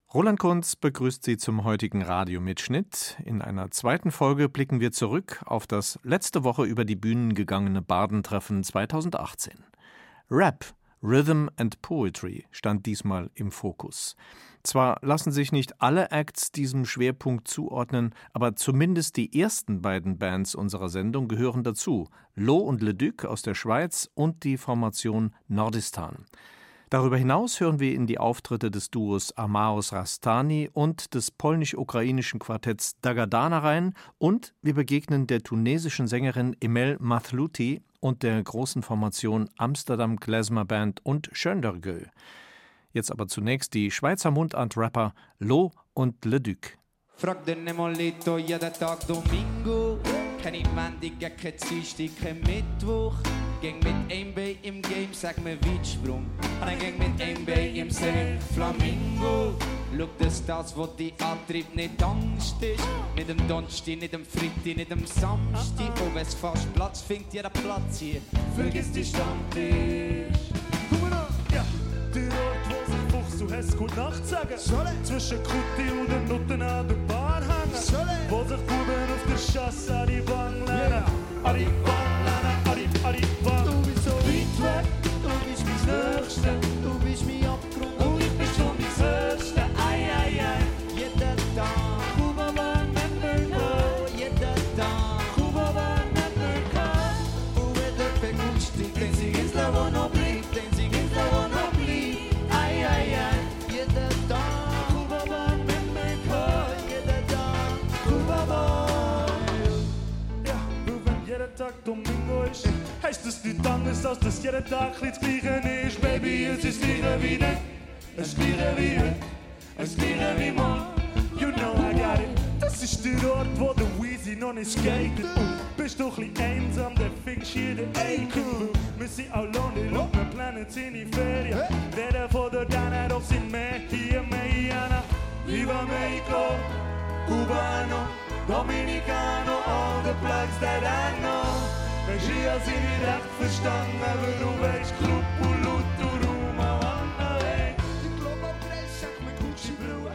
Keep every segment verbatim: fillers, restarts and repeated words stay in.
Roland Kunz begrüßt Sie zum heutigen Radiomitschnitt. In einer zweiten Folge blicken wir zurück auf das letzte Woche über die Bühnen gegangene Bardentreffen zweitausendachtzehn. Rap, Rhythm and Poetry stand diesmal im Fokus. Zwar lassen sich nicht alle Acts diesem Schwerpunkt zuordnen, aber zumindest die ersten beiden Bands unserer Sendung gehören dazu: Lo und Leduc aus der Schweiz und die Formation Nordistan. Darüber hinaus hören wir in die Auftritte des Duos Amaos Rastani und des polnisch-ukrainischen Quartetts Dagadana rein und wir begegnen der tunesischen Sängerin Emel Mathlouthi und der großen Formation Amsterdam Klezmer Band und Schöndergö. Jetzt aber zunächst die Schweizer Mundart-Rapper Lo und Leduc. Frag den Nemolito, jeden Tag Domingo. Keine Montag, kein Dienstag, kein Mittwoch. Ging mit einem Bein im Game, sag mir Weitsprung. Und dann ging mit einem Bein im See Flamingo. Schau, dass das, was dich antreibt, nicht Angst ist. Mit dem Donnerstag, nicht dem Freitag, nicht dem Samstag. Oh, wenn es fast Platz findet, jeder Platz hier. Vergiss die Stammtisch. Komm mal an, ja. Der Ort, wo sich Fuchs und Hess gut Nacht sagen. Solle. Zwischen Kutti und den Nutten an der Bar hängen. Solle. Wo sich Buben auf der Chasse an die Wangen lernen. An die Wangen lernen, an die, an die Wangen. Du bist so weit weg, du bist mein Nächster. Du bist mein Abgrund und ich bin schon mein Höchster. Ei, ei, ei, jeden Tag. Kuba war Member, jeden Tag. Kuba war Member. Und wenn der Begut stinkt, den sie ins Leben noch bleibt, den sie ins Leben noch bleibt. Ei, ei, ei, jeden Tag. Kuba war Member, jeden Tag. Kuba war. Ja, nur wenn jeden Tag Domingo ist, heißt es nicht anders, als dass jeden Tag das Gleiche ist. Baby, es ist das Gleiche wie nicht, das Gleiche wie heute, das Gleiche wie morgen. You know I got it. Das ist der Ort, wo der Weezy noch nicht skatet. Bist du ein bisschen einsam, dann findest du hier den Aiken. Wir sind auch lonely, und wir planen in die Ferien. Weder vor der Dana, doch sind mehr hier, Mexicana. Viva Mexico, Cubano, Dominicano, all the plugs that I know. Wees hier als je niet echt verstanden hebben, hoe wees Club Ulutu, Rumawana, hey. De Club op reis, zeg met Gucci-Brille.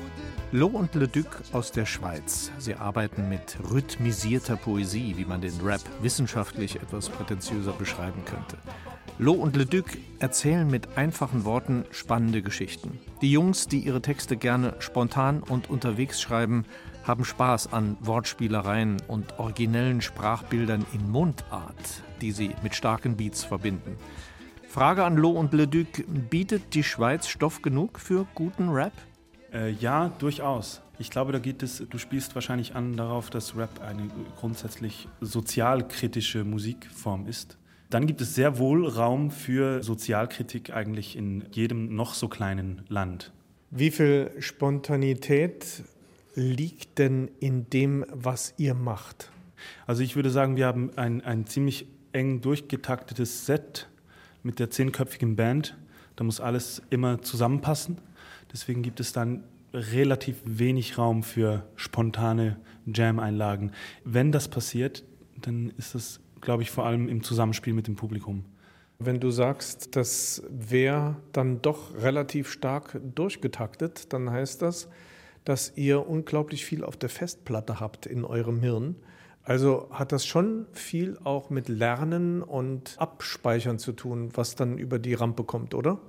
Lo und Leduc aus der Schweiz. Sie arbeiten mit rhythmisierter Poesie, wie man den Rap wissenschaftlich etwas prätentiöser beschreiben könnte. Lo und Leduc erzählen mit einfachen Worten spannende Geschichten. Die Jungs, die ihre Texte gerne spontan und unterwegs schreiben, haben Spaß an Wortspielereien und originellen Sprachbildern in Mundart, die sie mit starken Beats verbinden. Frage an Lo und Leduc: Bietet die Schweiz Stoff genug für guten Rap? Äh, ja, durchaus. Ich glaube, da geht es, du spielst wahrscheinlich an darauf, dass Rap eine grundsätzlich sozialkritische Musikform ist. Dann gibt es sehr wohl Raum für Sozialkritik eigentlich in jedem noch so kleinen Land. Wie viel Spontanität liegt denn in dem, was ihr macht? Also ich würde sagen, wir haben ein, ein ziemlich eng durchgetaktetes Set mit der zehnköpfigen Band. Da muss alles immer zusammenpassen. Deswegen gibt es dann relativ wenig Raum für spontane Jam-Einlagen. Wenn das passiert, dann ist das, glaube ich, vor allem im Zusammenspiel mit dem Publikum. Wenn du sagst, das wäre dann doch relativ stark durchgetaktet, dann heißt das, dass ihr unglaublich viel auf der Festplatte habt in eurem Hirn. Also hat das schon viel auch mit Lernen und Abspeichern zu tun, was dann über die Rampe kommt, oder?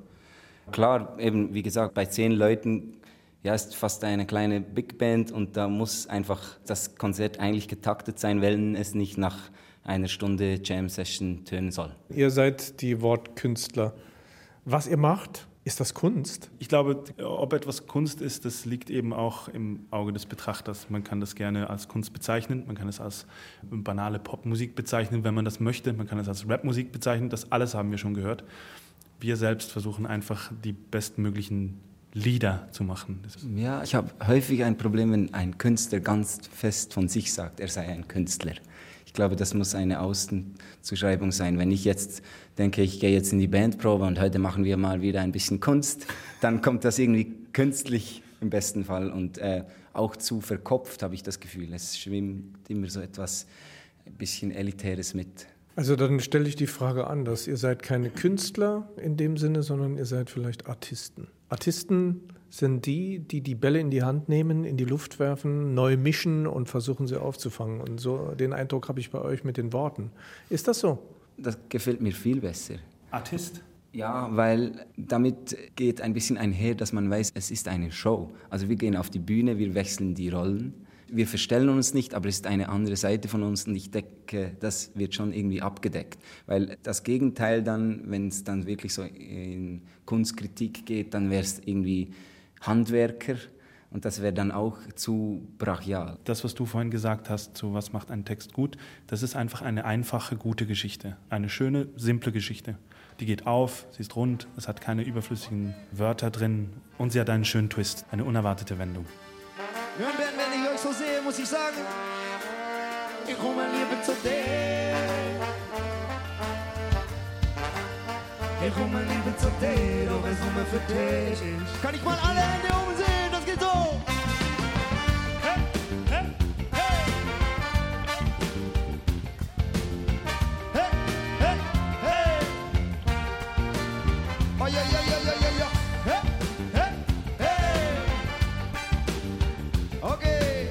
Klar, eben wie gesagt, bei zehn Leuten ja, ist fast eine kleine Big Band und da muss einfach das Konzert eigentlich getaktet sein, wenn es nicht nach einer Stunde Jam-Session tönen soll. Ihr seid die Wortkünstler. Was ihr macht, ist das Kunst? Ich glaube, ob etwas Kunst ist, das liegt eben auch im Auge des Betrachters. Man kann das gerne als Kunst bezeichnen, man kann es als banale Popmusik bezeichnen, wenn man das möchte. Man kann es als Rapmusik bezeichnen, das alles haben wir schon gehört. Wir selbst versuchen einfach, die bestmöglichen Lieder zu machen. Ja, ich habe häufig ein Problem, wenn ein Künstler ganz fest von sich sagt, er sei ein Künstler. Ich glaube, das muss eine Außenzuschreibung sein. Wenn ich jetzt denke, ich gehe jetzt in die Bandprobe und heute machen wir mal wieder ein bisschen Kunst, dann kommt das irgendwie künstlich im besten Fall und äh, auch zu verkopft, habe ich das Gefühl. Es schwimmt immer so etwas ein bisschen Elitäres mit. Also dann stelle ich die Frage anders. Ihr seid keine Künstler in dem Sinne, sondern ihr seid vielleicht Artisten. Artisten sind die, die die Bälle in die Hand nehmen, in die Luft werfen, neu mischen und versuchen sie aufzufangen. Und so den Eindruck habe ich bei euch mit den Worten. Ist das so? Das gefällt mir viel besser. Artist? Ja, weil damit geht ein bisschen einher, dass man weiß, es ist eine Show. Also wir gehen auf die Bühne, wir wechseln die Rollen. Wir verstellen uns nicht, aber es ist eine andere Seite von uns und ich denke, das wird schon irgendwie abgedeckt. Weil das Gegenteil dann, wenn es dann wirklich so in Kunstkritik geht, dann wäre es irgendwie Handwerker und das wäre dann auch zu brachial. Das, was du vorhin gesagt hast, so was macht einen Text gut, das ist einfach eine einfache, gute Geschichte. Eine schöne, simple Geschichte. Die geht auf, sie ist rund, es hat keine überflüssigen Wörter drin und sie hat einen schönen Twist, eine unerwartete Wendung. Hören werden, wenn ich euch so sehe, muss ich sagen, ich komme lieber zu dir. Ich komme lieber zu dir, auch wenn es nur für dich ist. Kann ich mal alle Hände oben sehen, das geht so. Hey, hey, hey. Hey, hey, hey. Oh, ja, ja, ja, ja, ja, ja. Hey, hey, hey. Okay.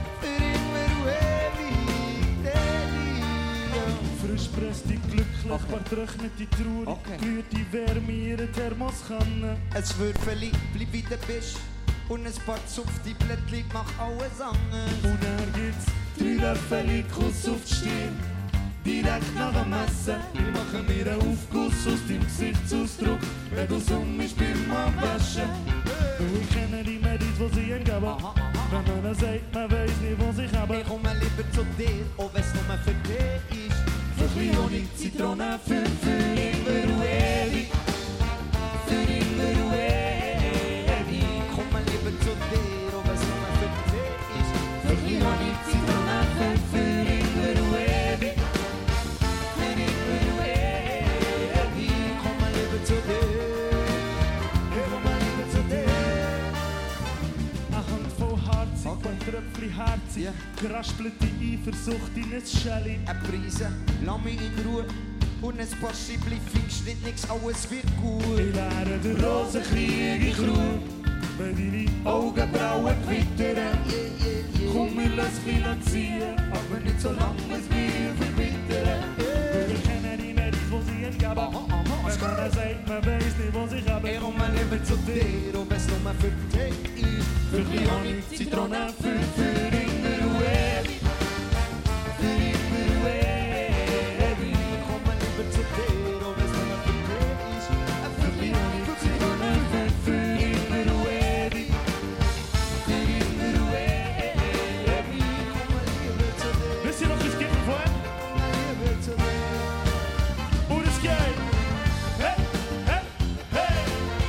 Frisch presst die glücklich, okay. Maar trocknet die Trauer, okay. Glüht die Wärme in ihre Thermoskanne. Es wird verliebt, bleib wie du bist. Und ein paar zufte Blättchen mach alles anders. Und dann gibt's drei Löffel Kuss auf die Stirn. Direkt nach dem Essen. Wir machen mir einen Aufguss aus deinem Gesichtsausdruck. Wenn du so mich beim Abwaschen. Hey. Ich kenne die Mädels, die sie entgeben. Aha, aha. Wenn man sagt, man weiss nicht, was ich habe. Ich komme lieber zu dir, auch wenn es nur für dich ist. Für Honig, Zitrone, für, für immer und ewig. Für immer und ewig. Ich komme lieber zu dir, auch wenn es nur für dich ist. Für Honig, Zitrone, für, für immer und ewig. Für immer und ewig. Ich komme lieber zu dir. Ich komme lieber zu dir. Eine Handvoll Harz, okay. Ein Tröpfchen Herz, yeah. Geraspelte Eifersucht in ein Schelle. Eine Prise, lass mich in Ruhe. Und ein paar Schiebli, Finkschnitt, nix, alles wird gut. Ich wäre der Rosenkrieg, ich ruhe. Wenn deine Augenbrauen gewittern. Yeah, yeah, yeah. Komm, wir lassen finanzieren, aber nicht so lange, es mir verbittern. Yeah. Wir kennen die Mädels, die sie entgeben. Aha, aha, wenn man sagt, man weiss nicht, was ich habe. Ich komme lieber zu dir, auch wenn es nur für dich ist. Für Honig, Zitrone, für, für immer und ewig. Für immer und ewig. Ich komme lieber zu dir, auch wenn es nur für dich ist. Für Honig, Zitrone, für, für immer und ewig. Für immer und ewig. Ich komme lieber zu dir. Wisst ihr noch, wie es geht vorher? Ich komme lieber zu dir. Und es geht. Hey, hey, hey.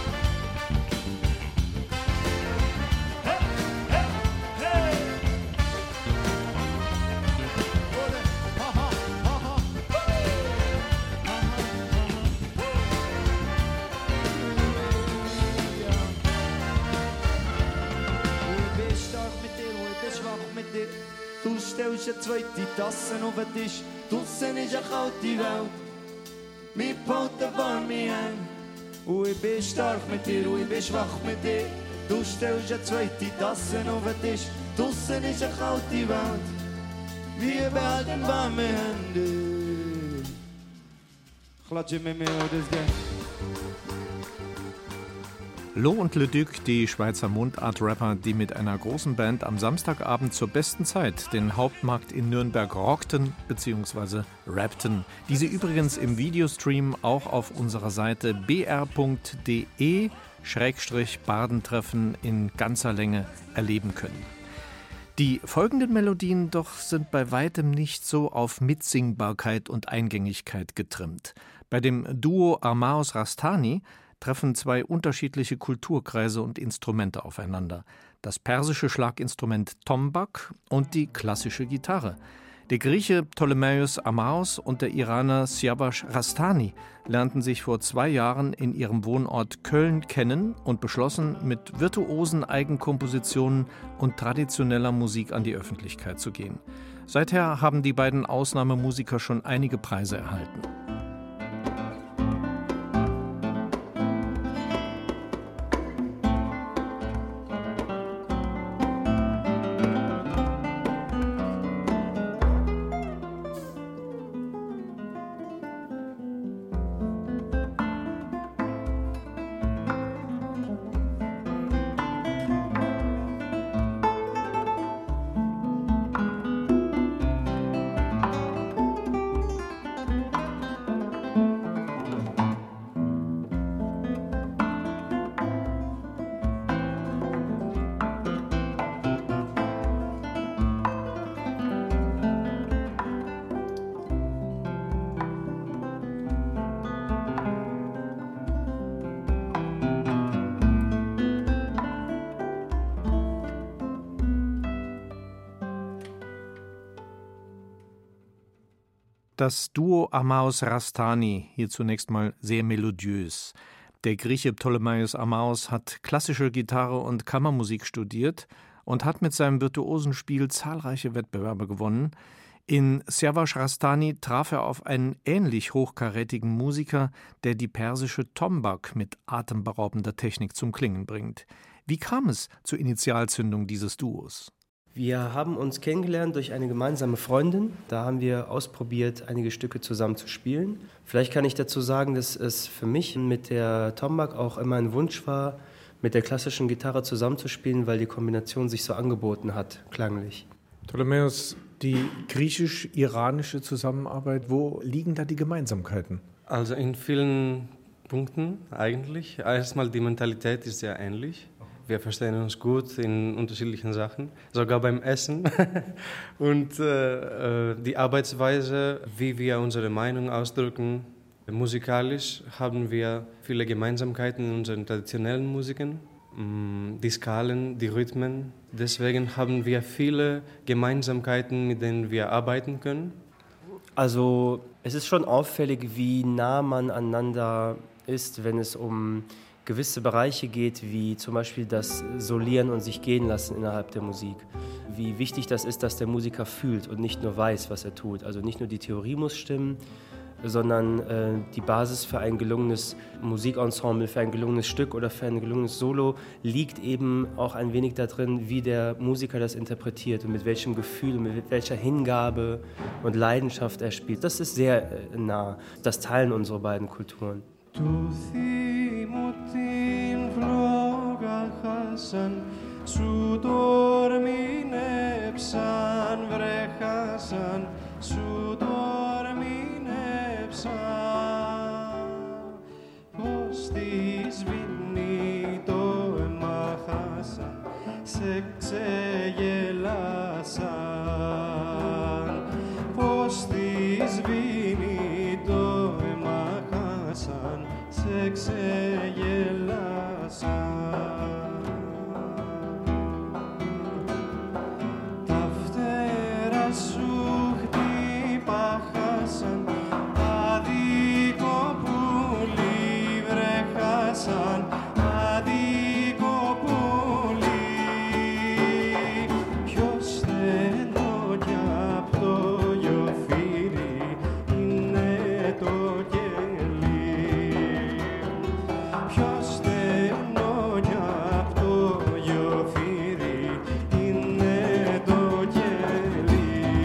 Hey, hey, hey. Oder, haha, haha. Ich bin stark mit dir, ich bin schwach mit dir. Du stellst eine zweite Tasse auf den Tisch. Draussen ist eine kalte Welt. Mir behalten warme Hände. Und ich bin stark mit dir, und ich bin schwach mit dir. Du stellst eine zweite Tasse auf den Tisch. Draussen ist eine kalte Welt. Wir behalten warme Hände. Klatsche mit mir, wo das geht. Lo und Le Duc, die Schweizer Mundart-Rapper, die mit einer großen Band am Samstagabend zur besten Zeit den Hauptmarkt in Nürnberg rockten bzw. rappten, die Sie übrigens im Videostream auch auf unserer Seite b r punkt d e Schrägstrich Bardentreffen in ganzer Länge erleben können. Die folgenden Melodien doch sind bei weitem nicht so auf Mitsingbarkeit und Eingängigkeit getrimmt. Bei dem Duo Armaos Rastani treffen zwei unterschiedliche Kulturkreise und Instrumente aufeinander. Das persische Schlaginstrument Tombak und die klassische Gitarre. Der Grieche Ptolemaios Armaos und der Iraner Siavash Rastani lernten sich vor zwei Jahren in ihrem Wohnort Köln kennen und beschlossen, mit virtuosen Eigenkompositionen und traditioneller Musik an die Öffentlichkeit zu gehen. Seither haben die beiden Ausnahmemusiker schon einige Preise erhalten. Das Duo Amaos Rastani, hier zunächst mal sehr melodiös. Der Grieche Ptolemaios Amaos hat klassische Gitarre und Kammermusik studiert und hat mit seinem virtuosen Spiel zahlreiche Wettbewerbe gewonnen. In Siavash Rastani traf er auf einen ähnlich hochkarätigen Musiker, der die persische Tombak mit atemberaubender Technik zum Klingen bringt. Wie kam es zur Initialzündung dieses Duos? Wir haben uns kennengelernt durch eine gemeinsame Freundin. Da haben wir ausprobiert, einige Stücke zusammen zu spielen. Vielleicht kann ich dazu sagen, dass es für mich mit der Tombak auch immer ein Wunsch war, mit der klassischen Gitarre zusammenzuspielen, weil die Kombination sich so angeboten hat, klanglich. Ptolemaios, die griechisch-iranische Zusammenarbeit, wo liegen da die Gemeinsamkeiten? Also in vielen Punkten eigentlich. Erstmal die Mentalität ist sehr ähnlich. Wir verstehen uns gut in unterschiedlichen Sachen, sogar beim Essen. Und äh, die Arbeitsweise, wie wir unsere Meinung ausdrücken. Musikalisch haben wir viele Gemeinsamkeiten in unseren traditionellen Musiken. Die Skalen, die Rhythmen. Deswegen haben wir viele Gemeinsamkeiten, mit denen wir arbeiten können. Also es ist schon auffällig, wie nah man aneinander ist, wenn es um gewisse Bereiche geht, wie zum Beispiel das Solieren und sich gehen lassen innerhalb der Musik. Wie wichtig das ist, dass der Musiker fühlt und nicht nur weiß, was er tut. Also nicht nur die Theorie muss stimmen, sondern äh, die Basis für ein gelungenes Musikensemble, für ein gelungenes Stück oder für ein gelungenes Solo liegt eben auch ein wenig darin, wie der Musiker das interpretiert und mit welchem Gefühl und mit welcher Hingabe und Leidenschaft er spielt. Das ist sehr äh, nah. Das teilen unsere beiden Kulturen. Του θύμου την φλόγα χάσαν, σου το ορμήνεψαν, βρε χάσαν, σου το ορμήνεψαν. Πώς τη σβήνει το αίμα χάσαν, σε ξεγελάσαν. Πώς τη σβήνει το αίμα χάσαν, σε ξεγελάσαν. Τα φτερά σου χτύπα χάσαν, άδικο πουλί βρε χάσαν, άδικο πουλί. Πιο στενό κι απ' το γιοφύρι είναι το κελί. Πιο στενό κι απ' το γιοφύρι είναι το κελί.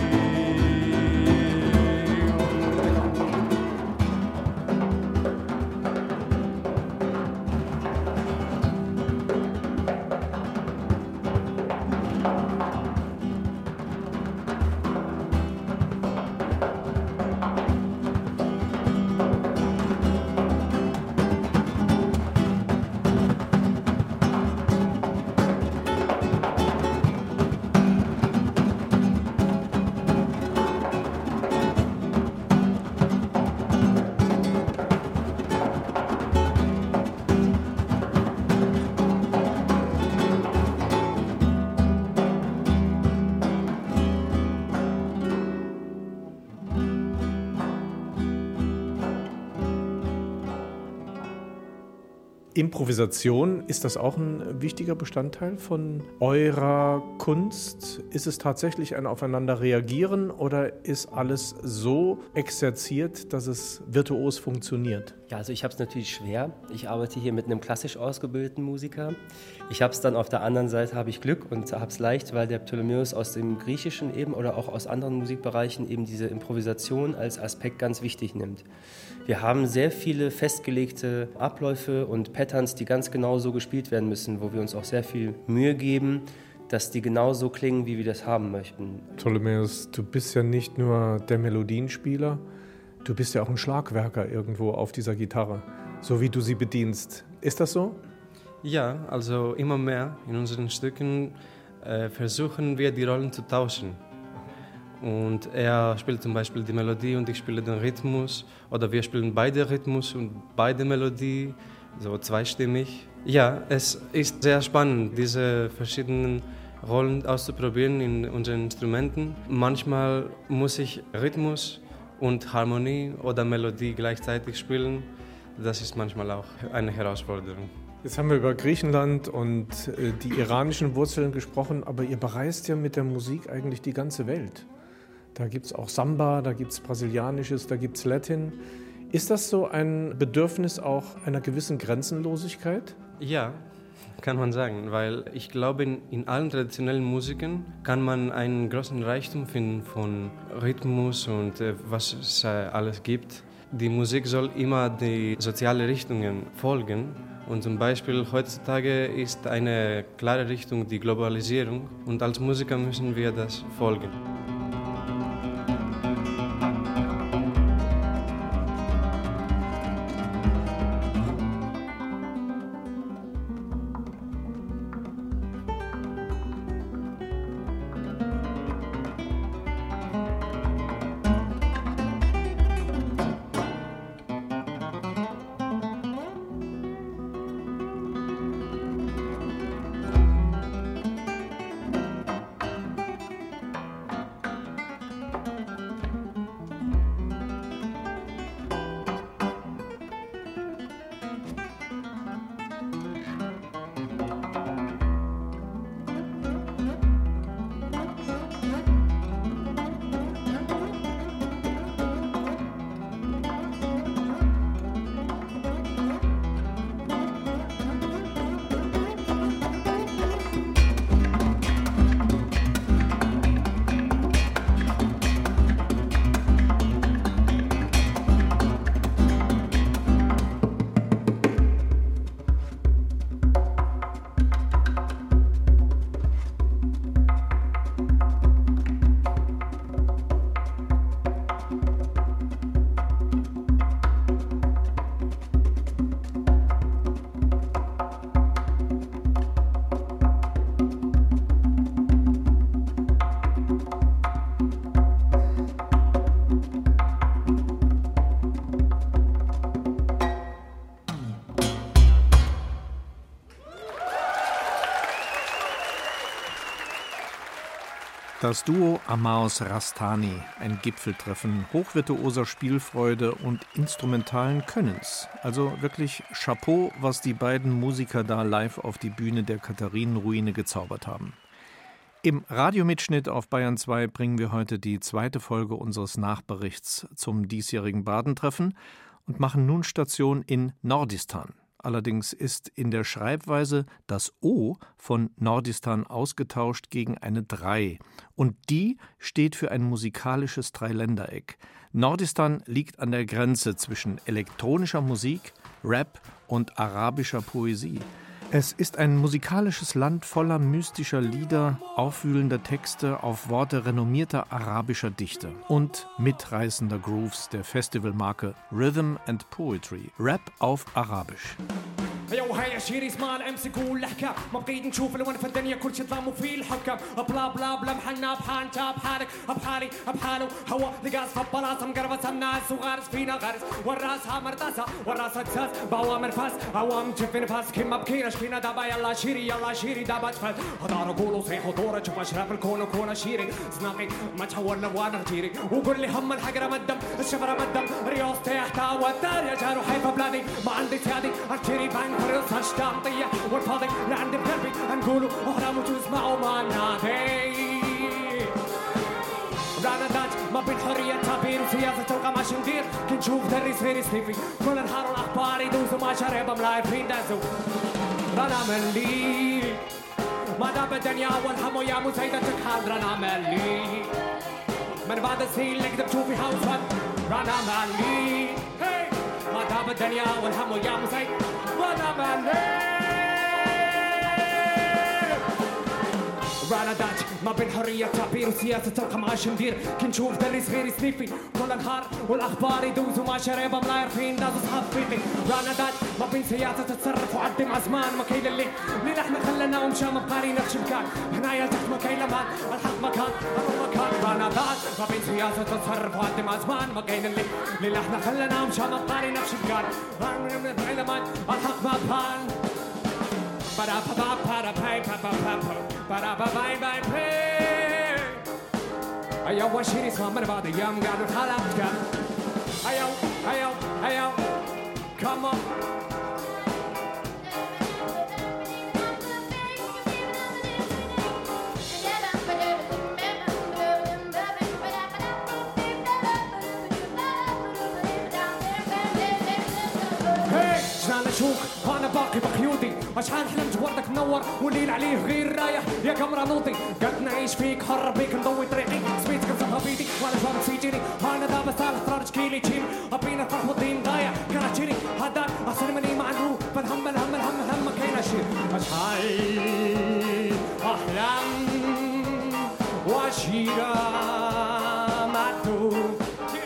Improvisation, ist das auch ein wichtiger Bestandteil von eurer Kunst? Ist es tatsächlich ein Aufeinander reagieren oder ist alles so exerziert, dass es virtuos funktioniert? Ja, also ich habe es natürlich schwer. Ich arbeite hier mit einem klassisch ausgebildeten Musiker. Ich habe es dann auf der anderen Seite, habe ich Glück und habe es leicht, weil der Ptolemaios aus dem Griechischen eben oder auch aus anderen Musikbereichen eben diese Improvisation als Aspekt ganz wichtig nimmt. Wir haben sehr viele festgelegte Abläufe und Patterns, die ganz genau so gespielt werden müssen, wo wir uns auch sehr viel Mühe geben, dass die genau so klingen, wie wir das haben möchten. Ptolemaios, du bist ja nicht nur der Melodienspieler, du bist ja auch ein Schlagwerker irgendwo auf dieser Gitarre, so wie du sie bedienst. Ist das so? Ja, also immer mehr in unseren Stücken äh, versuchen wir die Rollen zu tauschen. Und er spielt zum Beispiel die Melodie und ich spiele den Rhythmus. Oder wir spielen beide Rhythmus und beide Melodie, so zweistimmig. Ja, es ist sehr spannend, diese verschiedenen Rollen auszuprobieren in unseren Instrumenten. Manchmal muss ich Rhythmus und Harmonie oder Melodie gleichzeitig spielen, das ist manchmal auch eine Herausforderung. Jetzt haben wir über Griechenland und äh, die iranischen Wurzeln gesprochen, aber ihr bereist ja mit der Musik eigentlich die ganze Welt. Da gibt es auch Samba, da gibt es Brasilianisches, da gibt es Latin. Ist das so ein Bedürfnis auch einer gewissen Grenzenlosigkeit? Ja, kann man sagen, weil ich glaube, in, in allen traditionellen Musiken kann man einen großen Reichtum finden von Rhythmus und äh, was es äh, alles gibt. Die Musik soll immer die sozialen Richtungen folgen. Und zum Beispiel heutzutage ist eine klare Richtung die Globalisierung und als Musiker müssen wir das folgen. Das Duo Amaos Rastani, ein Gipfeltreffen hochvirtuoser Spielfreude und instrumentalen Könnens. Also wirklich Chapeau, was die beiden Musiker da live auf die Bühne der Katharinenruine gezaubert haben. Im Radiomitschnitt auf Bayern zwei bringen wir heute die zweite Folge unseres Nachberichts zum diesjährigen Bardentreffen und machen nun Station in Nordistan. Allerdings ist in der Schreibweise das O von Nordistan ausgetauscht gegen eine drei. Und die steht für ein musikalisches Dreiländereck. Nordistan liegt an der Grenze zwischen elektronischer Musik, Rap und arabischer Poesie. Es ist ein musikalisches Land voller mystischer Lieder, aufwühlender Texte auf Worte renommierter arabischer Dichter und mitreißender Grooves der Festivalmarke Rhythm and Poetry, Rap auf Arabisch. يو هيا شيري اسمع الامسك والحكا ما بقيت نشوف الوان في الدنيا كل شي ظلام وفي الحكا بلا بلا بلا محلنا بحال انت بحالك بحالي بحالو هو لقاس في بلاصه مقربه الناس وغارس فينا غارس والراسها مرتاسه والراس اكساس بوامر فاس عوام جفن فاس كيما بكينا شفينا دابا يلا شيري يلا شيري دابا تفل هضار قولوا صيحوا دوره شوف اشراف الكون وكون شيري زناقي ما تحول لوانا غيري وقول لي هم الحقره مدم الشفره مدم ريوس تحت والدار يا جارو حيفا بلادي ما عندي سيادي اشتري بانك ريوس هشتاطيه والفاضي لعندي بقلبي نقولوا اهرام وتسمعوا ما نادي رانا داج ما بين حريه تعبير وسياسه تلقى ما شندير كنشوف دري سفيري سنيفي كل نهار الاخبار يدوسوا ما شرب ملايفين دازو رانا ملي ما دام الدنيا والهم يا مسيدة تكحل رانا ملي من بعد السنين اللي كنت بشوفي هاوس رانا ملي ما دام الدنيا والهم يا مسيدة رانا ملي رانا داج ما بين حرية تعبير وسياسة تلقى معاش ندير كنشوف دري صغير سنيفي كل نهار والأخبار يدوزوا ما شريبة ملايرفين دازوا صحاب فيقي رانا داج ما بين سياسة تتصرف وعدي مع زمان ما كاين اللي اللي نحن خلنا ومشى مبقاري نخش مكان هنايا تحت ما كاين لمان الحق مكان الحق مكان رانا داج ما بين سياسة تتصرف وعدي مع زمان ما كاين اللي اللي نحن خلنا ومشى مبقاري نخش مكان رانا لمان الحق مكان Para pa pa para pa pa pa pa para pa bye bye bye أيا وشيري اسمع من بعد أيام قاعدة تحلق أيا أيا أيا come on شوك وانا باقي بقيودي اشحال حلمت وردك منور والليل عليه غير رايح يا قمر نوضي قد نعيش فيك حر بيك نضوي طريقي سميتك بصفها بيدي وانا جواب تسيجيني انا دابا صالح طرارج كيلي تشيني ابينا الفرح والدين ضايع كانت تشيني هذاك احسن مني مع الروح فالهم الهم الهم الهم ما كاين شي اشحال احلام واشيرا معدوم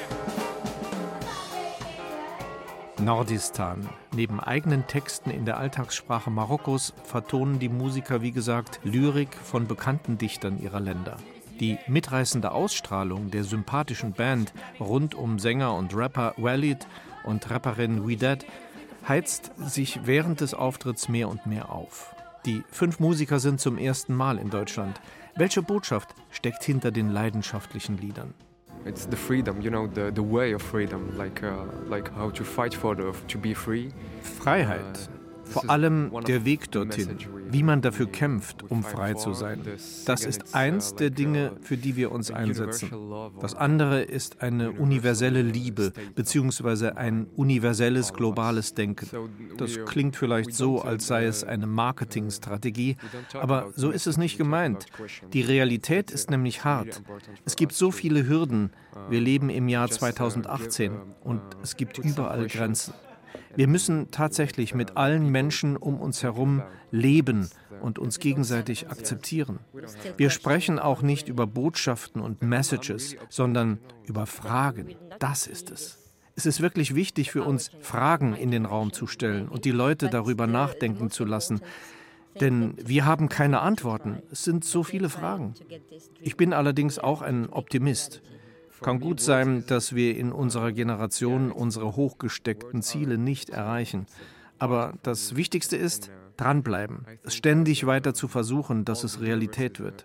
Nordistan. Neben eigenen Texten in der Alltagssprache Marokkos vertonen die Musiker, wie gesagt, Lyrik von bekannten Dichtern ihrer Länder. Die mitreißende Ausstrahlung der sympathischen Band rund um Sänger und Rapper Walid und Rapperin Widad heizt sich während des Auftritts mehr und mehr auf. Die fünf Musiker sind zum ersten Mal in Deutschland. Welche Botschaft steckt hinter den leidenschaftlichen Liedern? It's the freedom, you know, the the way of freedom, like uh, like how to fight for the, to be free. Freiheit. Vor allem der Weg dorthin, wie man dafür kämpft, um frei zu sein. Das ist eins der Dinge, für die wir uns einsetzen. Das andere ist eine universelle Liebe, beziehungsweise ein universelles globales Denken. Das klingt vielleicht so, als sei es eine Marketingstrategie, aber so ist es nicht gemeint. Die Realität ist nämlich hart. Es gibt so viele Hürden. Wir leben im Jahr zweitausendachtzehn und es gibt überall Grenzen. Wir müssen tatsächlich mit allen Menschen um uns herum leben und uns gegenseitig akzeptieren. Wir sprechen auch nicht über Botschaften und Messages, sondern über Fragen. Das ist es. Es ist wirklich wichtig für uns, Fragen in den Raum zu stellen und die Leute darüber nachdenken zu lassen. Denn wir haben keine Antworten. Es sind so viele Fragen. Ich bin allerdings auch ein Optimist. Kann gut sein, dass wir in unserer Generation unsere hochgesteckten Ziele nicht erreichen. Aber das Wichtigste ist, dranbleiben, es ständig weiter zu versuchen, dass es Realität wird.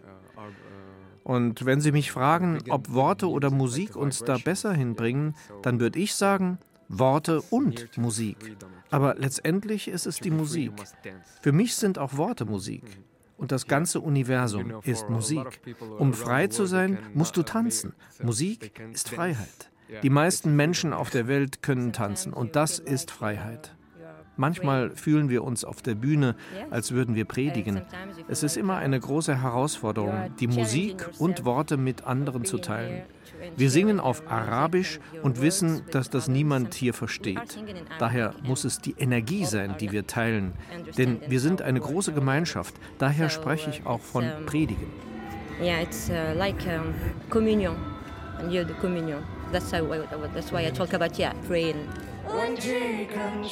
Und wenn Sie mich fragen, ob Worte oder Musik uns da besser hinbringen, dann würde ich sagen, Worte und Musik. Aber letztendlich ist es die Musik. Für mich sind auch Worte Musik. Und das ganze Universum ist Musik. Um frei zu sein, musst du tanzen. Musik ist Freiheit. Die meisten Menschen auf der Welt können tanzen und das ist Freiheit. Manchmal fühlen wir uns auf der Bühne, als würden wir predigen. Es ist immer eine große Herausforderung, die Musik und Worte mit anderen zu teilen. Wir singen auf Arabisch und wissen, dass das niemand hier versteht. Daher muss es die Energie sein, die wir teilen. Denn wir sind eine große Gemeinschaft. Daher spreche ich auch von Predigen. Yeah, it's uh, like um, communion. And you're the communion. That's, how, that's why I talk about, yeah, praying. ونجيك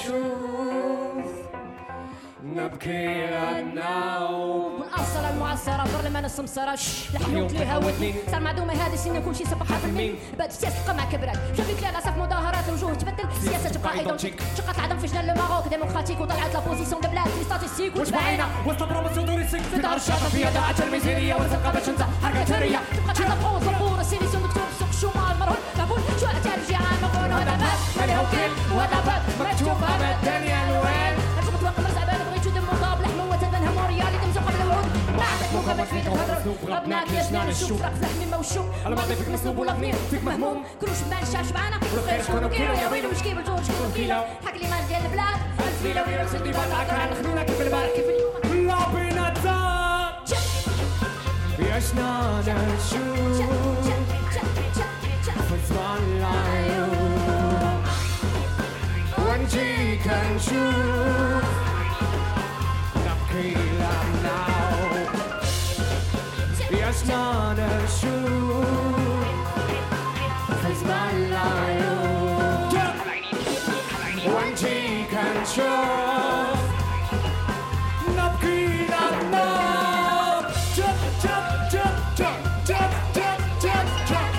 نشوف نبكي النوم والأرصلة المعصرة برلمان السمسرة الحيوط اللي هاوتني صار معدومة هذه السنة كل شيء صبحها في المين بعد السياسة تبقى مع كبرات شوفيك للأسف مظاهرات الوجوه تبدل السياسة تبقى ايدونتيك شقت العدم في جنان الماروك ديمقراطيك وطلعت لابوزيسيون دبلاد في ستاتيستيك وتبعينا وسط بروموسيون توريستيك في دار الشاطئ فيها داعة الميزانية وتلقى باش انت حركة ثرية تبقى تعطى بروز البور السيليسيون دكتور سوق الشمال مرهون مقبول شو أتى الجيعان مقبول وهذا باب مالي هوكيل وهذا باب مكتوب باب الدنيا الوين أنتم توقف مرزعبان بغيتو دم مطاب لحمة وتبنهم وريالي دمزو قبل الوعود معك مقابل فيك الهضر ربناك يا جنان الشوف رقص لحمي موشوم الماضي فيك مسلوب والأغنية فيك مهموم كروش بان شاف شبعانة والخير شكونو كيلو يا ويلو مش كيبل جورج شكونو كيلو حق لي مال ديال البلاد ألف ليلة ويلو سيدي بطعك راه خلونا كيف البارح كيف اليوم لا بينا تزار يا جنان الشوف فزمان العيون ونجيك نشوف نبكي لعناو يا جنان الشوف فزمان العيون ونجيك نشوف نبكي لعناو جب جب جب جب جب جب جب جب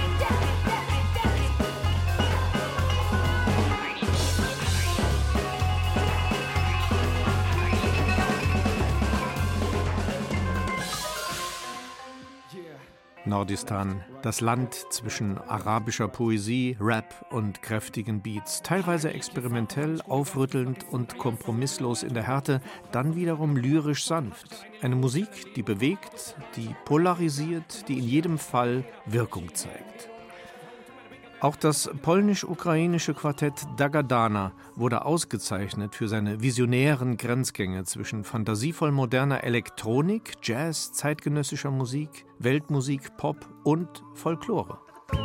Nordistan, das Land zwischen arabischer Poesie, Rap und kräftigen Beats, teilweise experimentell, aufrüttelnd und kompromisslos in der Härte, dann wiederum lyrisch sanft. Eine Musik, die bewegt, die polarisiert, die in jedem Fall Wirkung zeigt. Auch das polnisch-ukrainische Quartett Dagadana wurde ausgezeichnet für seine visionären Grenzgänge zwischen fantasievoll moderner Elektronik, Jazz, zeitgenössischer Musik, Weltmusik, Pop und Folklore.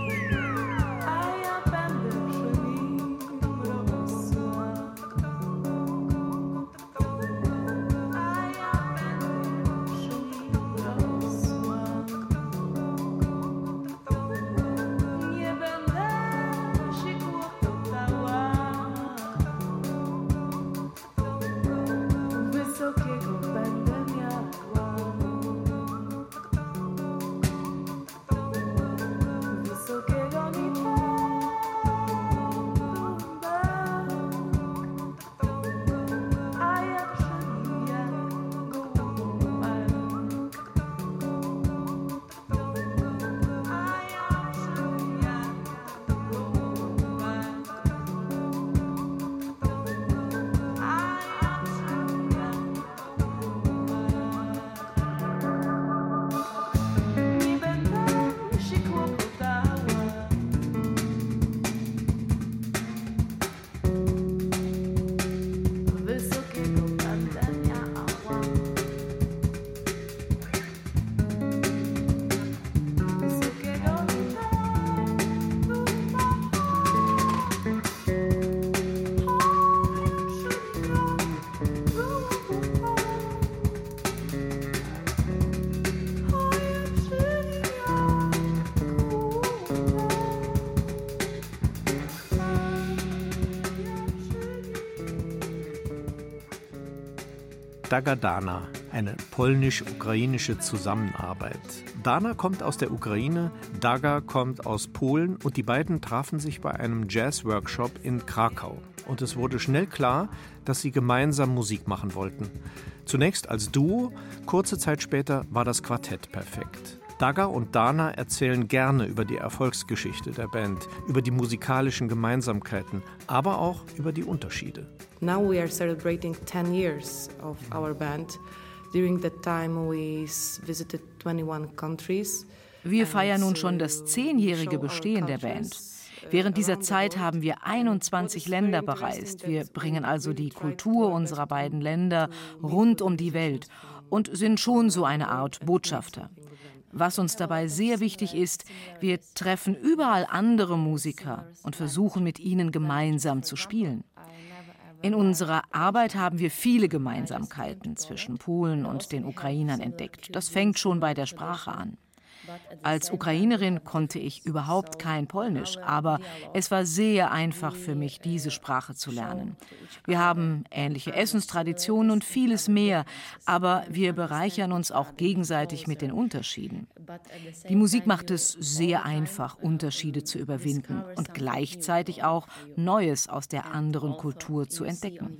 Dagadana, eine polnisch-ukrainische Zusammenarbeit. Dana kommt aus der Ukraine, Daga kommt aus Polen und die beiden trafen sich bei einem Jazz-Workshop in Krakau. Und es wurde schnell klar, dass sie gemeinsam Musik machen wollten. Zunächst als Duo, kurze Zeit später war das Quartett perfekt. Daga und Dana erzählen gerne über die Erfolgsgeschichte der Band, über die musikalischen Gemeinsamkeiten, aber auch über die Unterschiede. Now we are celebrating ten years of our band. During that time we visited twenty-one countries. Wir feiern nun schon das zehnjährige Bestehen der Band. Während dieser Zeit haben wir einundzwanzig Länder bereist. Wir bringen also die Kultur unserer beiden Länder rund um die Welt und sind schon so eine Art Botschafter. Was uns dabei sehr wichtig ist, wir treffen überall andere Musiker und versuchen mit ihnen gemeinsam zu spielen. In unserer Arbeit haben wir viele Gemeinsamkeiten zwischen Polen und den Ukrainern entdeckt. Das fängt schon bei der Sprache an. Als Ukrainerin konnte ich überhaupt kein Polnisch, aber es war sehr einfach für mich, diese Sprache zu lernen. Wir haben ähnliche Essenstraditionen und vieles mehr, aber wir bereichern uns auch gegenseitig mit den Unterschieden. Die Musik macht es sehr einfach, Unterschiede zu überwinden und gleichzeitig auch Neues aus der anderen Kultur zu entdecken.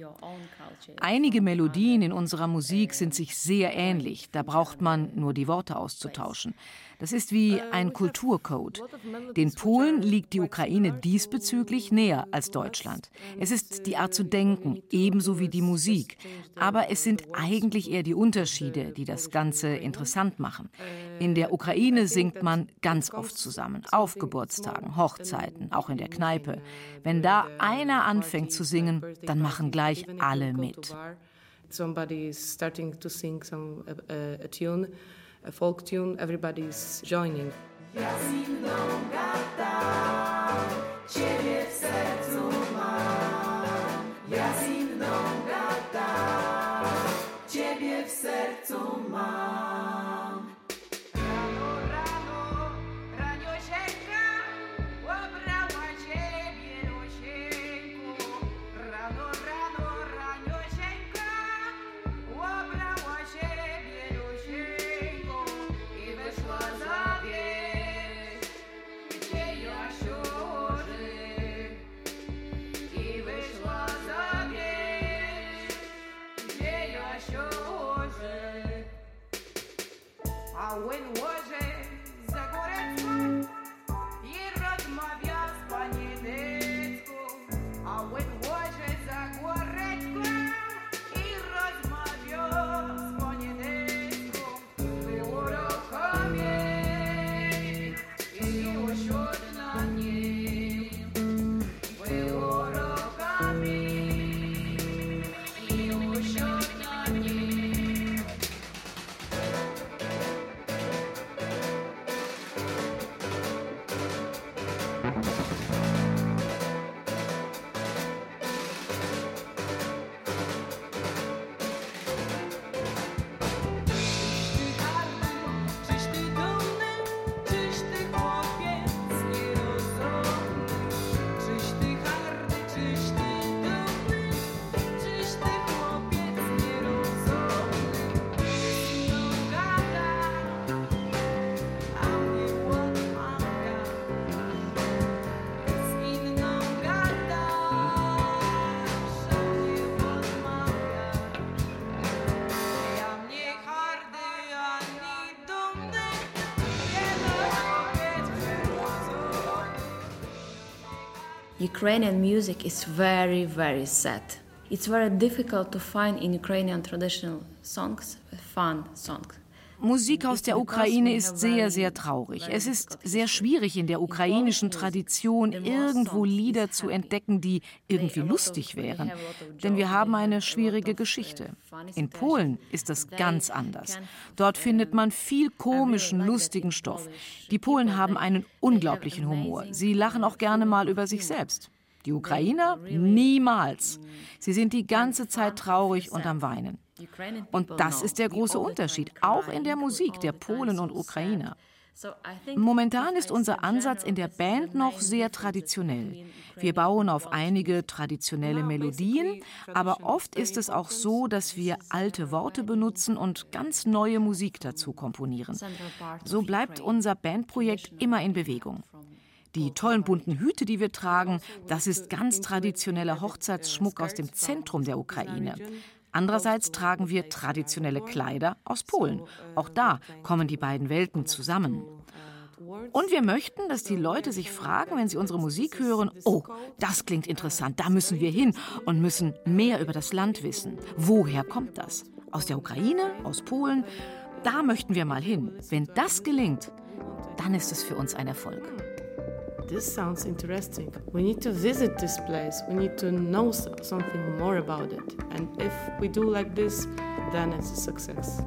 Einige Melodien in unserer Musik sind sich sehr ähnlich, da braucht man nur die Worte auszutauschen. Das ist wie ein Kulturcode. Den Polen liegt die Ukraine diesbezüglich näher als Deutschland. Es ist die Art zu denken, ebenso wie die Musik. Aber es sind eigentlich eher die Unterschiede, die das Ganze interessant machen. In der Ukraine singt man ganz oft zusammen, auf Geburtstagen, Hochzeiten, auch in der Kneipe. Wenn da einer anfängt zu singen, dann machen gleich alle mit. Somebody is starting to sing some uh, a tune. A folk tune, everybody's joining. When was it? Ukrainian music is very, very sad. It's very difficult to find in Ukrainian traditional songs fun songs. Musik aus der Ukraine ist sehr, sehr traurig. Es ist sehr schwierig, in der ukrainischen Tradition irgendwo Lieder zu entdecken, die irgendwie lustig wären. Denn wir haben eine schwierige Geschichte. In Polen ist das ganz anders. Dort findet man viel komischen, lustigen Stoff. Die Polen haben einen unglaublichen Humor. Sie lachen auch gerne mal über sich selbst. Die Ukrainer niemals. Sie sind die ganze Zeit traurig und am Weinen. Und das ist der große Unterschied, auch in der Musik der Polen und Ukrainer. Momentan ist unser Ansatz in der Band noch sehr traditionell. Wir bauen auf einige traditionelle Melodien, aber oft ist es auch so, dass wir alte Worte benutzen und ganz neue Musik dazu komponieren. So bleibt unser Bandprojekt immer in Bewegung. Die tollen bunten Hüte, die wir tragen, das ist ganz traditioneller Hochzeitsschmuck aus dem Zentrum der Ukraine. Andererseits tragen wir traditionelle Kleider aus Polen. Auch da kommen die beiden Welten zusammen. Und wir möchten, dass die Leute sich fragen, wenn sie unsere Musik hören, oh, das klingt interessant, da müssen wir hin und müssen mehr über das Land wissen. Woher kommt das? Aus der Ukraine, aus Polen? Da möchten wir mal hin. Wenn das gelingt, dann ist es für uns ein Erfolg. This sounds interesting. We need to visit this place. We need to know something more about it. And if we do like this, then it's a success.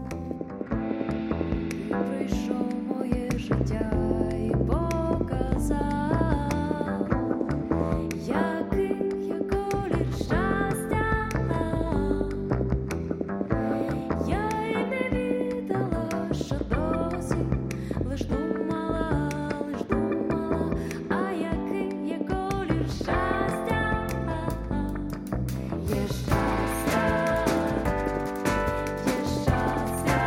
Щастя,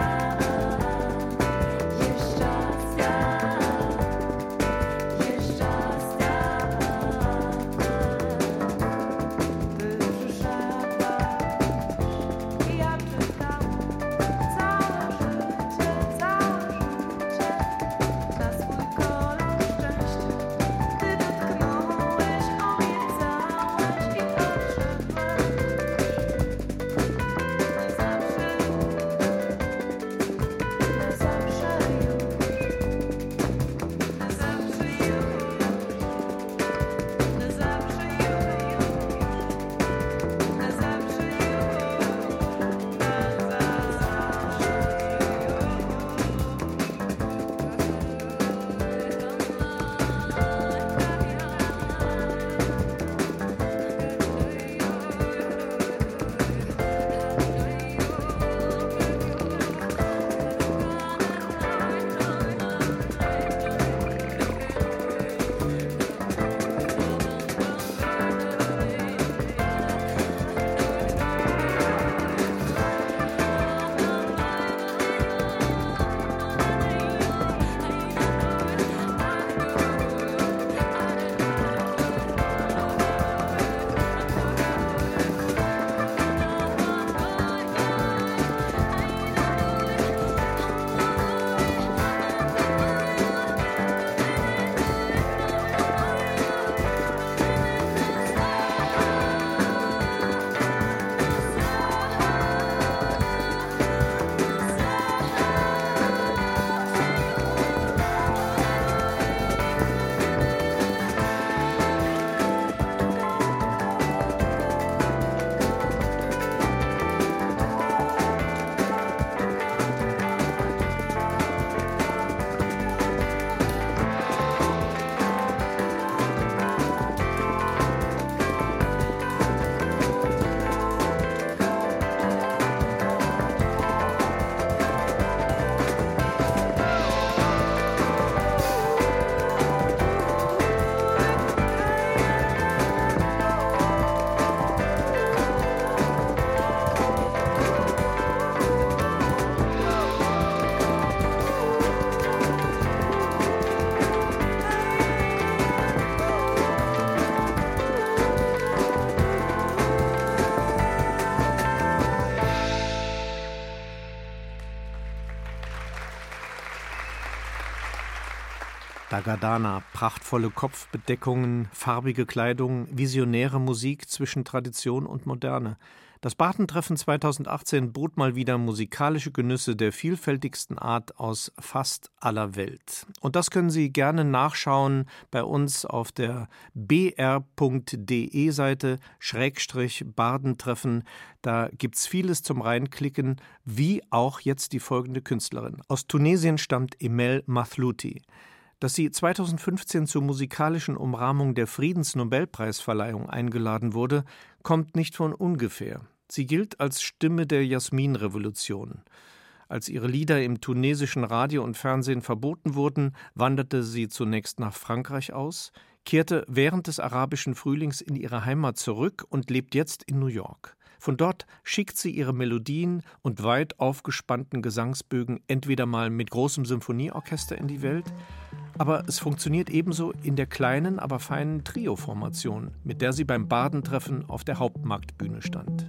Tagadana, prachtvolle Kopfbedeckungen, farbige Kleidung, visionäre Musik zwischen Tradition und Moderne. Das Bardentreffen zweitausendachtzehn bot mal wieder musikalische Genüsse der vielfältigsten Art aus fast aller Welt. Und das können Sie gerne nachschauen bei uns auf der b r punkt d e Seite Schrägstrich Bardentreffen. Da gibt's vieles zum Reinklicken, wie auch jetzt die folgende Künstlerin. Aus Tunesien stammt Emel Mathlouthi. Dass sie zweitausendfünfzehn zur musikalischen Umrahmung der Friedensnobelpreisverleihung eingeladen wurde, kommt nicht von ungefähr. Sie gilt als Stimme der Jasminrevolution. Als ihre Lieder im tunesischen Radio und Fernsehen verboten wurden, wanderte sie zunächst nach Frankreich aus, kehrte während des arabischen Frühlings in ihre Heimat zurück und lebt jetzt in New York. Von dort schickt sie ihre Melodien und weit aufgespannten Gesangsbögen entweder mal mit großem Symphonieorchester in die Welt, aber es funktioniert ebenso in der kleinen, aber feinen Trio-Formation, mit der sie beim Bardentreffen auf der Hauptmarktbühne stand.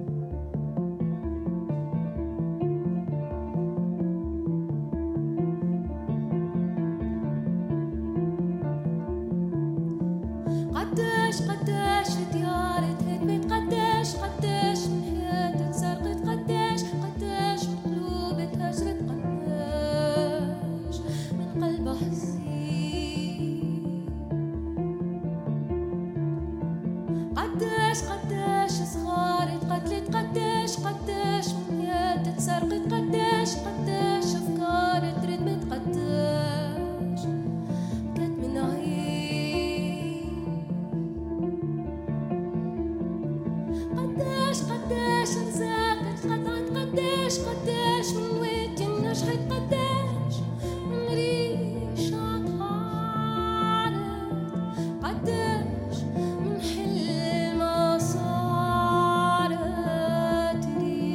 قداش قداش دياري تهدمت قداش قداش من حياتي تسرقت قداش قداش من قلوبي تهجرت قداش من قلبها حزين قداش قداش صغاري تقتلت قداش قداش من حياتي تسرقت قداش قداش أفكاري تردمت قداش كانت من عين قداش قداش انزاقت قطعت قداش قداش من ويتي نجحت قداش من ريشة طارت قداش من حلمة صارت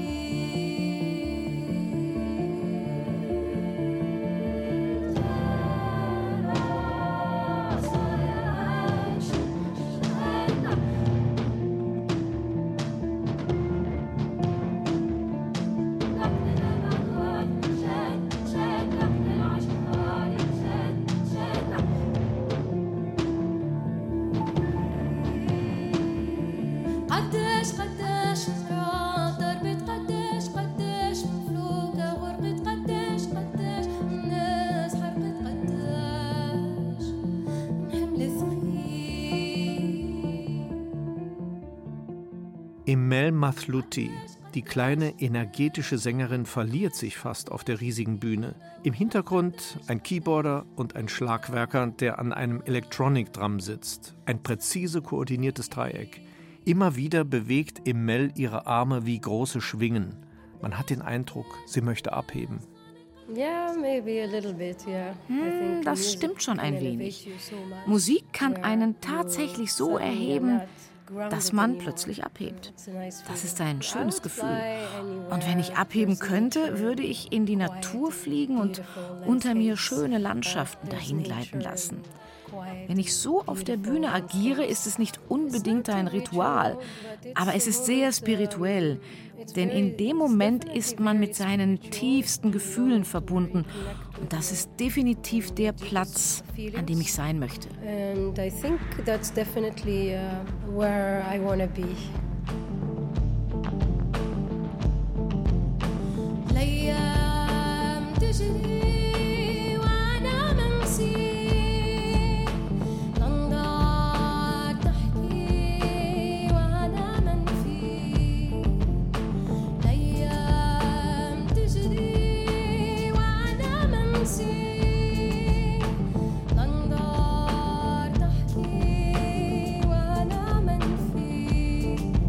قداش قداش مرا ضربت قداش قداش من فلوكة غرقت قداش قداش الناس حرقت قداش من حمل ثقيل Emel Mathlouthi, die kleine, energetische Sängerin, verliert sich fast auf der riesigen Bühne. Im Hintergrund ein Keyboarder und ein Schlagwerker, der an einem Electronic-Drum sitzt. Ein präzise koordiniertes Dreieck. Immer wieder bewegt Emel ihre Arme wie große Schwingen. Man hat den Eindruck, sie möchte abheben. Yeah, maybe a little bit, yeah. Hm, das stimmt schon ein wenig. Musik kann einen tatsächlich so erheben, dass man plötzlich abhebt. Das ist ein schönes Gefühl. Und wenn ich abheben könnte, würde ich in die Natur fliegen und unter mir schöne Landschaften dahingleiten lassen. Wenn ich so auf der Bühne agiere, ist es nicht unbedingt ein Ritual, aber es ist sehr spirituell, denn in dem Moment ist man mit seinen tiefsten Gefühlen verbunden und das ist definitiv der Platz, an dem ich sein möchte. And I think that's definitely uh, where I want to be. الأيام تجري وأنا منسي الأنظار تحكي وأنا منفي الأيام تجري وأنا منسي الأنظار تحكي وأنا منفي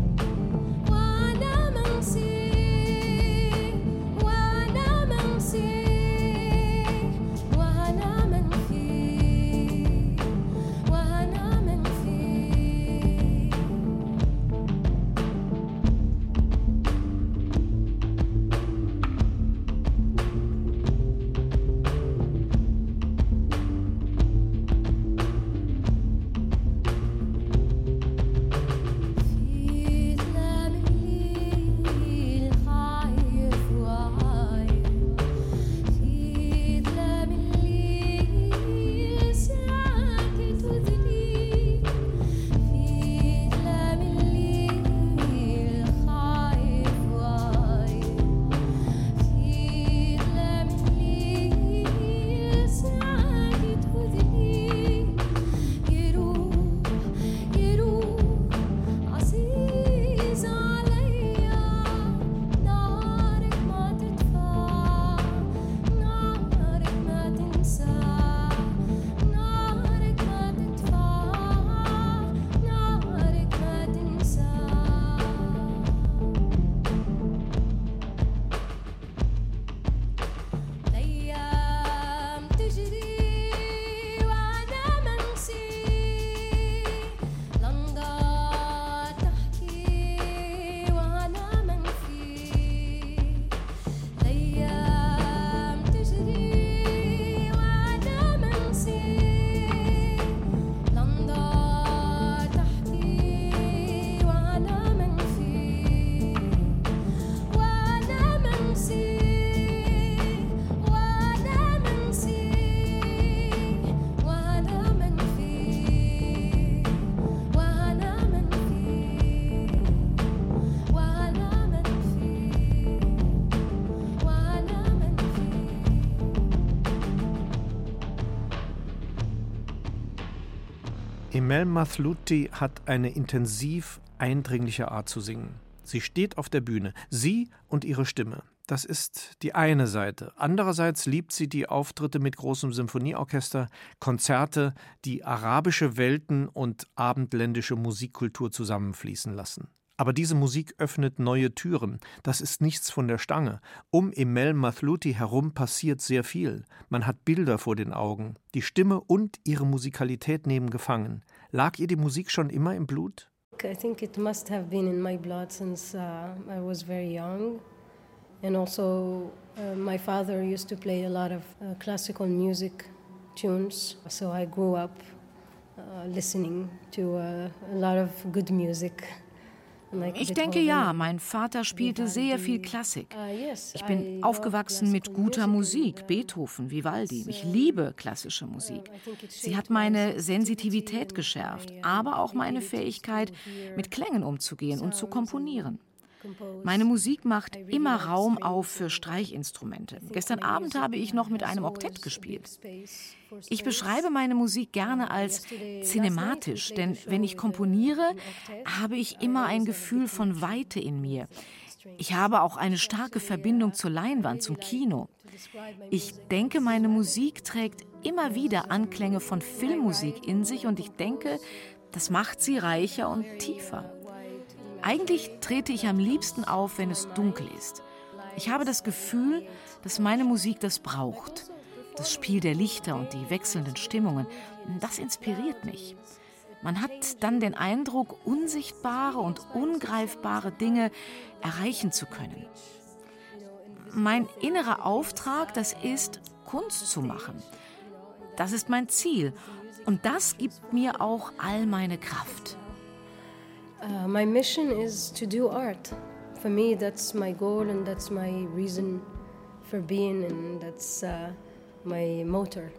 Emel Mathlouthi hat eine intensiv eindringliche Art zu singen. Sie steht auf der Bühne, sie und ihre Stimme. Das ist die eine Seite. Andererseits liebt sie die Auftritte mit großem Symphonieorchester, Konzerte, die arabische Welten und abendländische Musikkultur zusammenfließen lassen. Aber diese Musik öffnet neue Türen. Das ist nichts von der Stange. Um Emel Mathlouthi herum passiert sehr viel. Man hat Bilder vor den Augen. Die Stimme und ihre Musikalität nehmen gefangen. Lag ihr die Musik schon immer im Blut? I think it must have been in my blood since uh, I was very young. And also uh, my father used to play a lot of uh, classical music tunes. So I grew up uh, listening to uh, a lot of good music. Ich denke ja, mein Vater spielte sehr viel Klassik. Ich bin aufgewachsen mit guter Musik, Beethoven, Vivaldi. Ich liebe klassische Musik. Sie hat meine Sensitivität geschärft, aber auch meine Fähigkeit, mit Klängen umzugehen und zu komponieren. Meine Musik macht immer Raum auf für Streichinstrumente. Gestern Abend habe ich noch mit einem Oktett gespielt. Ich beschreibe meine Musik gerne als cinematisch, denn wenn ich komponiere, habe ich immer ein Gefühl von Weite in mir. Ich habe auch eine starke Verbindung zur Leinwand, zum Kino. Ich denke, meine Musik trägt immer wieder Anklänge von Filmmusik in sich und ich denke, das macht sie reicher und tiefer. Eigentlich trete ich am liebsten auf, wenn es dunkel ist. Ich habe das Gefühl, dass meine Musik das braucht. Das Spiel der Lichter und die wechselnden Stimmungen, das inspiriert mich. Man hat dann den Eindruck, unsichtbare und ungreifbare Dinge erreichen zu können. Mein innerer Auftrag, das ist, Kunst zu machen. Das ist mein Ziel und das gibt mir auch all meine Kraft. Uh, my mission is to do art. For me, that's my goal and that's my reason for being and that's uh, my motor.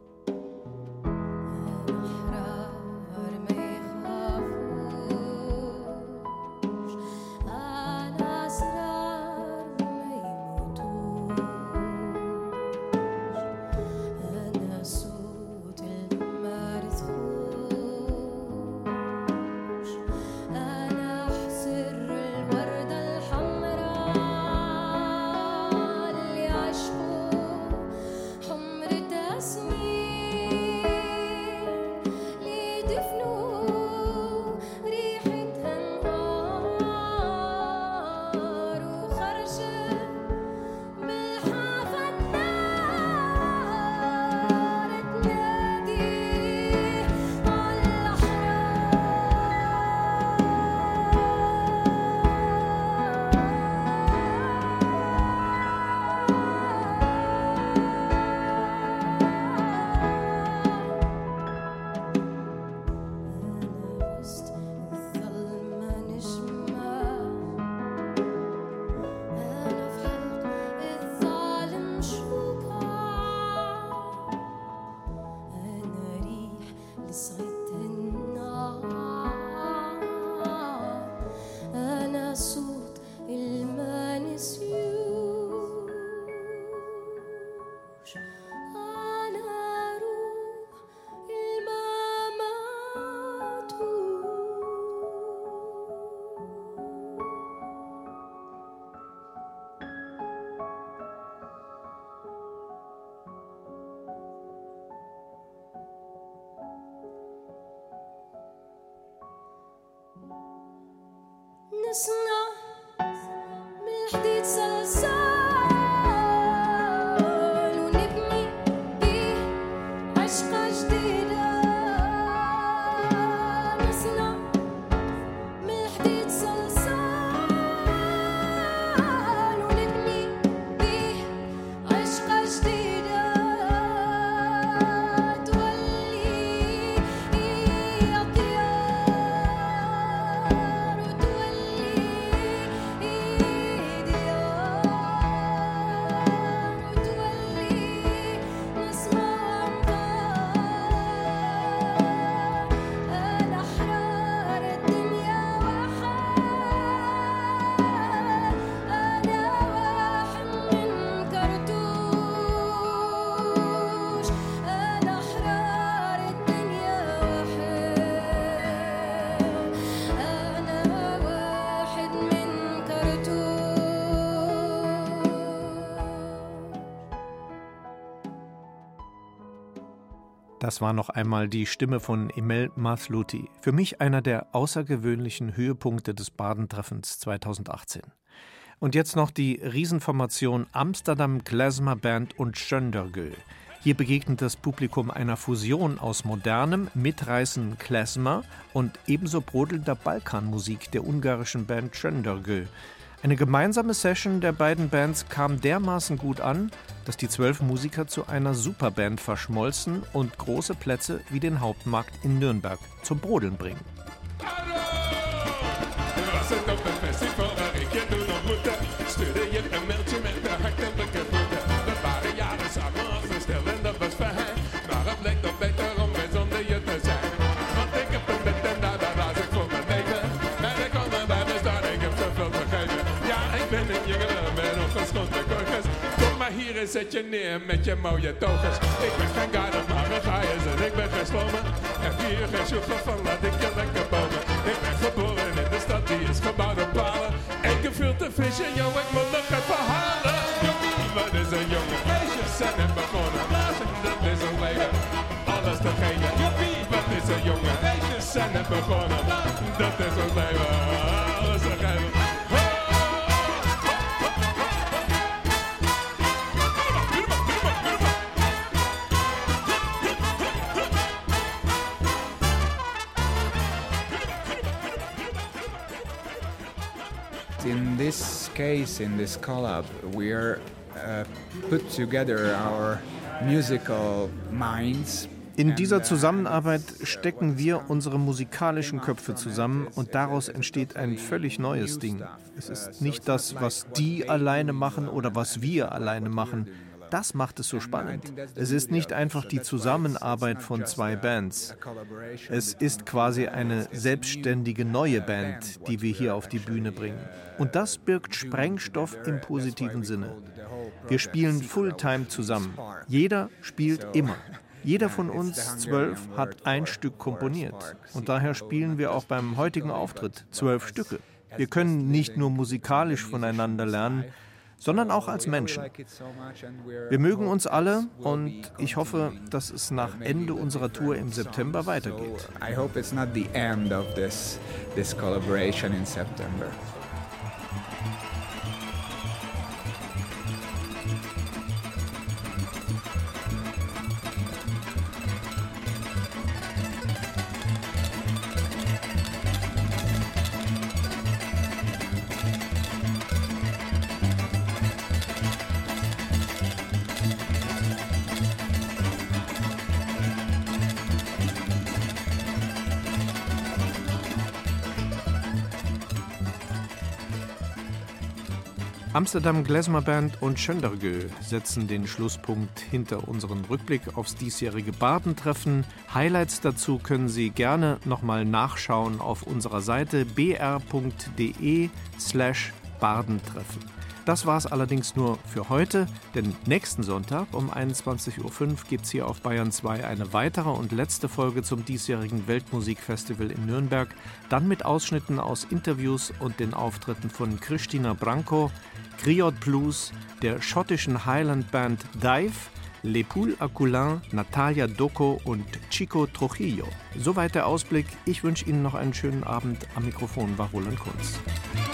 نصنع من الحديد صلصال ونبني بيه عشقة جديدة نصنع من الحديد صلصال ونبني بيه عشقة جديدة تولي أطيار Das war noch einmal die Stimme von Emel Mathlouthi. Für mich einer der außergewöhnlichen Höhepunkte des Bardentreffens zweitausendachtzehn. Und jetzt noch die Riesenformation Amsterdam Klezmer Band und Schöndergö. Hier begegnet das Publikum einer Fusion aus modernem, mitreißendem Klezmer und ebenso brodelnder Balkanmusik der ungarischen Band Schöndergö. Eine gemeinsame Session der beiden Bands kam dermaßen gut an, dass die zwölf Musiker zu einer Superband verschmolzen und große Plätze wie den Hauptmarkt in Nürnberg zum Brodeln bringen. Zet je neer met je mooie togers. Ik ben geen guide, maar een gaaiers en ik ben geen slommer. Heb hier geen sjoegen van, laat ik je lekker bomen. Ik ben geboren in de stad, die is gebouwd op palen. En gevuld te vissen, yo, ik moet nog even halen. Joepie, wat is een jongen, feestjes zijn net begonnen. Blazen, dat is een leven, alles te geven. Joepie, wat is een jongen, feestjes zijn net begonnen. Dat is een leven, alles te geven. In this case, in this collab, we are uh, put together our musical minds. In dieser Zusammenarbeit stecken wir unsere musikalischen Köpfe zusammen und daraus entsteht ein völlig neues Ding. Es ist nicht das, was die alleine machen oder was wir alleine machen. Das macht es so spannend. Es ist nicht einfach die Zusammenarbeit von zwei Bands. Es ist quasi eine selbstständige neue Band, die wir hier auf die Bühne bringen. Und das birgt Sprengstoff im positiven Sinne. Wir spielen Fulltime zusammen. Jeder spielt immer. Jeder von uns zwölf hat ein Stück komponiert. Und daher spielen wir auch beim heutigen Auftritt zwölf Stücke. Wir können nicht nur musikalisch voneinander lernen, sondern auch als Menschen. Wir mögen uns alle und ich hoffe, dass es nach Ende unserer Tour im September weitergeht. I hope it's not the end of this, this collaboration in September. Amsterdam Klezmer Band und Schöndergö setzen den Schlusspunkt hinter unseren Rückblick aufs diesjährige Bardentreffen. Highlights dazu können Sie gerne nochmal nachschauen auf unserer Seite b r punkt d e slash bardentreffen. Das war es allerdings nur für heute, denn nächsten Sonntag um einundzwanzig Uhr fünf gibt es hier auf Bayern zwei eine weitere und letzte Folge zum diesjährigen Weltmusikfestival in Nürnberg, dann mit Ausschnitten aus Interviews und den Auftritten von Christina Branco, Griot Blues, der schottischen Highland-Band Dive, Les Poules à Coulin, Natalia Doko und Chico Trujillo. Soweit der Ausblick. Ich wünsche Ihnen noch einen schönen Abend. Am Mikrofon war Roland Kunz.